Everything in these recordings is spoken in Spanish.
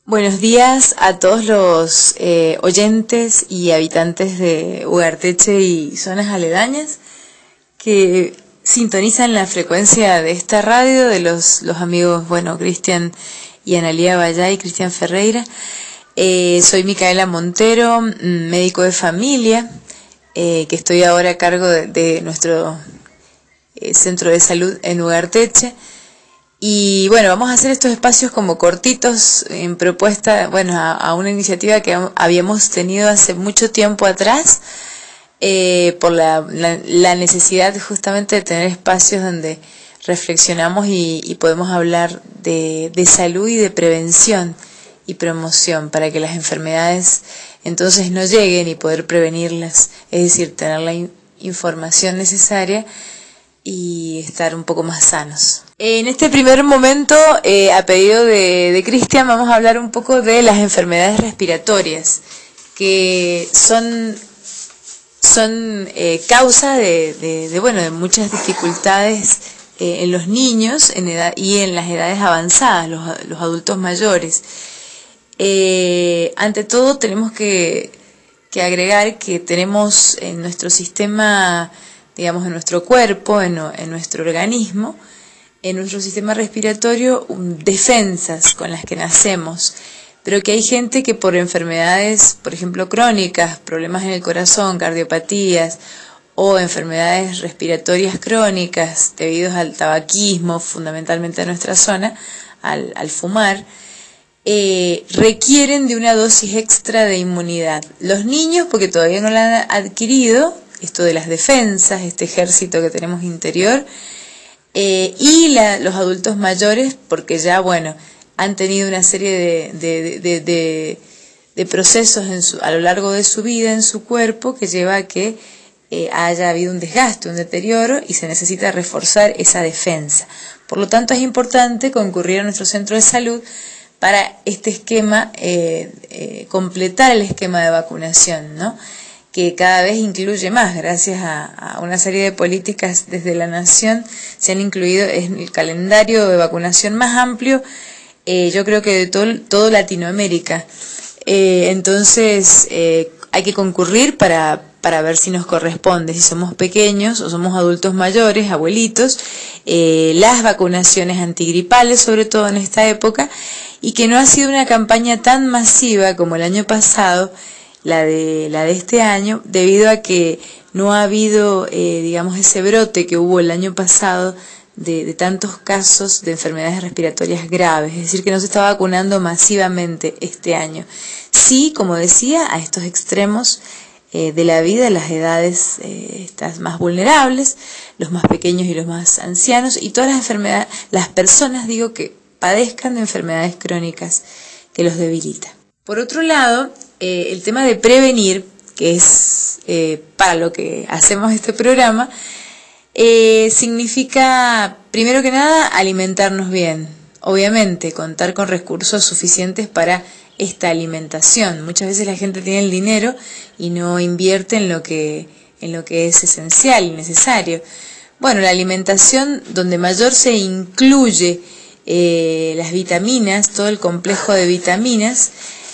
Buenos días a todos los oyentes y habitantes de Ugarteche y zonas aledañas que sintonizan la frecuencia de esta radio, de los amigos, Cristian y Analía Bayá y Cristian Ferreira. Soy Micaela Montero, médico de familia, que estoy ahora a cargo de nuestro centro de salud en Ugarteche. Y vamos a hacer estos espacios como cortitos en propuesta, a una iniciativa que habíamos tenido hace mucho tiempo atrás, por la necesidad justamente de tener espacios donde reflexionamos y podemos hablar de salud y de prevención y promoción para que las enfermedades entonces no lleguen y poder prevenirlas, es decir, tener la información necesaria y estar un poco más sanos. En este primer momento, a pedido de Cristian, vamos a hablar un poco de las enfermedades respiratorias, que son causa de muchas dificultades en los niños en edad, y en las edades avanzadas, los adultos mayores. Ante todo, tenemos que agregar que tenemos en nuestro sistema, digamos, en nuestro cuerpo, en nuestro organismo, en nuestro sistema respiratorio, defensas con las que nacemos, pero que hay gente que por enfermedades, por ejemplo, crónicas, problemas en el corazón, cardiopatías o enfermedades respiratorias crónicas debido al tabaquismo, fundamentalmente en nuestra zona, al fumar, requieren de una dosis extra de inmunidad. Los niños, porque todavía no la han adquirido, esto de las defensas, este ejército que tenemos interior, y los adultos mayores, porque ya, han tenido una serie de procesos a lo largo de su vida en su cuerpo que lleva a que haya habido un desgaste, un deterioro, y se necesita reforzar esa defensa. Por lo tanto, es importante concurrir a nuestro centro de salud para este esquema, completar el esquema de vacunación, ¿no?, que cada vez incluye más, gracias a una serie de políticas desde la Nación, se han incluido en el calendario de vacunación más amplio, yo creo que de todo Latinoamérica. Entonces, hay que concurrir para ver si nos corresponde, si somos pequeños o somos adultos mayores, abuelitos, las vacunaciones antigripales, sobre todo en esta época, y que no ha sido una campaña tan masiva como el año pasado, la de este año, debido a que no ha habido, ese brote que hubo el año pasado de tantos casos de enfermedades respiratorias graves, es decir, que no se está vacunando masivamente este año. Sí, como decía, a estos extremos de la vida, las edades estas más vulnerables, los más pequeños y los más ancianos, y todas las enfermedades, las personas, que padezcan de enfermedades crónicas que los debilitan. Por otro lado, el tema de prevenir, que es para lo que hacemos este programa, significa, primero que nada, alimentarnos bien. Obviamente, contar con recursos suficientes para esta alimentación. Muchas veces la gente tiene el dinero y no invierte en lo que es esencial y necesario. La alimentación donde mayor se incluye las vitaminas, todo el complejo de vitaminas,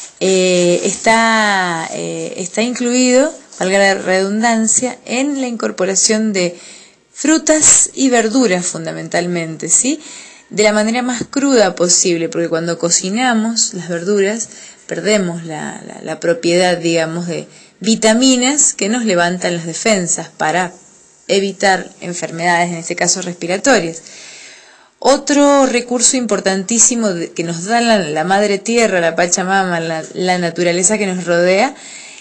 está incluido, valga la redundancia, en la incorporación de frutas y verduras fundamentalmente, ¿sí?, de la manera más cruda posible, porque cuando cocinamos las verduras perdemos la propiedad, de vitaminas que nos levantan las defensas para evitar enfermedades, en este caso respiratorias. Otro recurso importantísimo que nos da la madre tierra, la Pachamama, la naturaleza que nos rodea,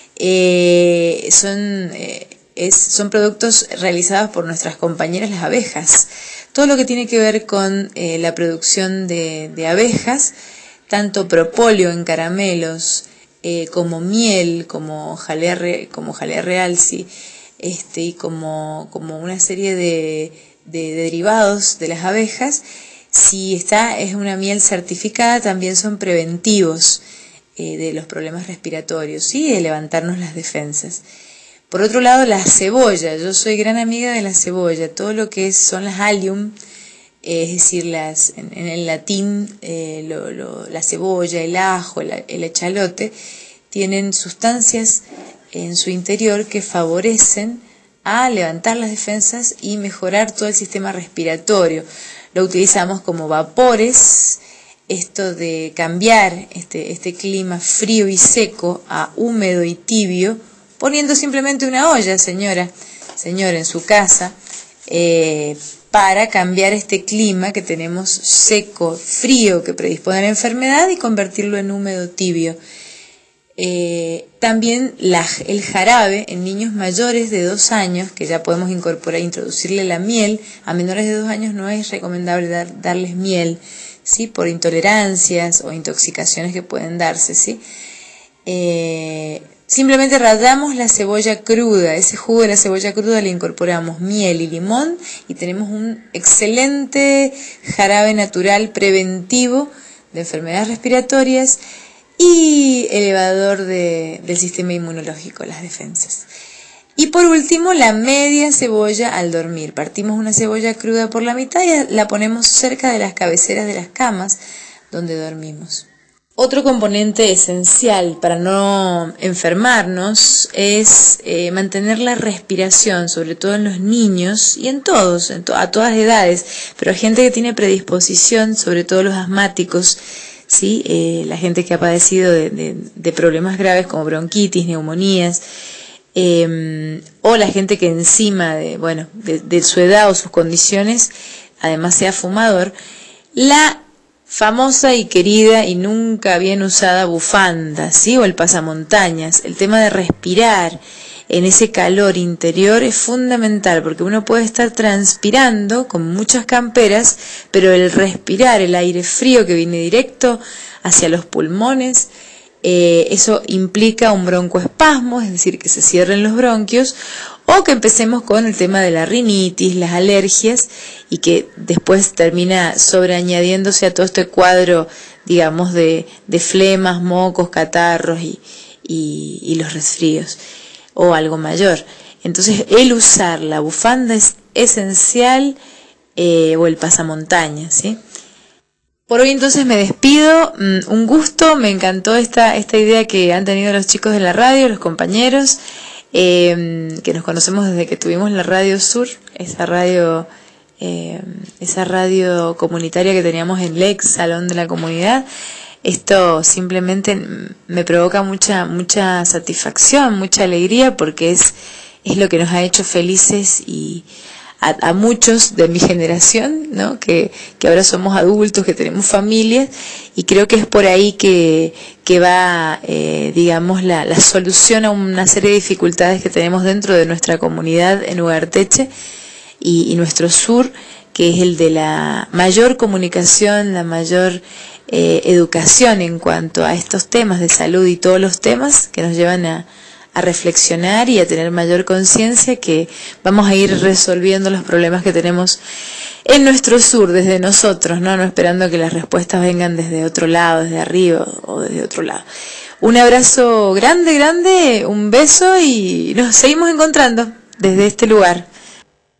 son productos realizados por nuestras compañeras las abejas. Todo lo que tiene que ver con la producción de abejas, tanto propóleo en caramelos, como miel, como jalea real, sí, y como una serie de derivados de las abejas, si es una miel certificada, también son preventivos de los problemas respiratorios, ¿sí?, de levantarnos las defensas. Por otro lado, la cebolla. Yo soy gran amiga de la cebolla. Todo lo que son las allium, es decir, en el latín la cebolla, el ajo, el echalote, tienen sustancias en su interior que favorecen a levantar las defensas y mejorar todo el sistema respiratorio. Lo utilizamos como vapores, esto de cambiar este clima frío y seco a húmedo y tibio, poniendo simplemente una olla, señor, en su casa, para cambiar este clima que tenemos seco, frío, que predispone a la enfermedad y convertirlo en húmedo, tibio. También el jarabe en niños mayores de 2 años, que ya podemos introducirle la miel. A menores de 2 años no es recomendable darles miel, ¿sí? Por intolerancias o intoxicaciones que pueden darse, ¿sí? Simplemente rallamos la cebolla cruda, ese jugo de la cebolla cruda le incorporamos miel y limón y tenemos un excelente jarabe natural preventivo de enfermedades respiratorias y elevador del sistema inmunológico, las defensas. Y por último, la media cebolla al dormir. Partimos una cebolla cruda por la mitad y la ponemos cerca de las cabeceras de las camas donde dormimos. Otro componente esencial para no enfermarnos es mantener la respiración, sobre todo en los niños y en todos, a todas edades, pero hay gente que tiene predisposición, sobre todo los asmáticos, ¿sí? La gente que ha padecido de problemas graves como bronquitis, neumonías, o la gente que encima de su edad o sus condiciones, además sea fumador, la famosa y querida y nunca bien usada bufanda, ¿sí? O el pasamontañas. El tema de respirar en ese calor interior es fundamental, porque uno puede estar transpirando con muchas camperas, pero el respirar el aire frío que viene directo hacia los pulmones, eso implica un broncoespasmo, es decir, que se cierren los bronquios, o que empecemos con el tema de la rinitis, las alergias, y que después termina sobreañadiéndose a todo este cuadro, digamos, de flemas, mocos, catarros y los resfríos, o algo mayor. Entonces, el usar la bufanda es esencial, o el pasamontañas, ¿sí? Por hoy entonces me despido, un gusto, me encantó esta idea que han tenido los chicos de la radio, los compañeros, que nos conocemos desde que tuvimos la Radio Sur, esa radio comunitaria que teníamos en Lex, Salón de la Comunidad. Esto simplemente me provoca mucha satisfacción, mucha alegría, porque es lo que nos ha hecho felices y a muchos de mi generación, ¿no? Que ahora somos adultos, que tenemos familias, y creo que es por ahí que va, digamos, la solución a una serie de dificultades que tenemos dentro de nuestra comunidad en Ugarteche y nuestro sur, que es el de la mayor comunicación, la mayor educación en cuanto a estos temas de salud y todos los temas que nos llevan a reflexionar y a tener mayor conciencia, que vamos a ir resolviendo los problemas que tenemos en nuestro sur, desde nosotros, no esperando que las respuestas vengan desde otro lado, desde arriba o desde otro lado. Un abrazo grande, un beso, y nos seguimos encontrando desde este lugar.